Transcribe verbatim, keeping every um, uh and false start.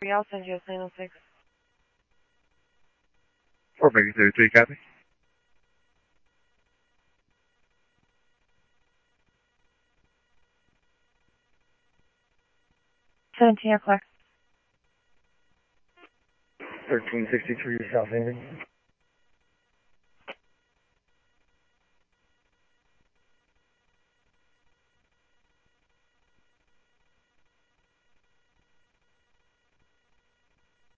three, I'll send you a plane on six. four Baker thirty-three, copy. seventeen o'clock. thirteen sixty-three, South Indian.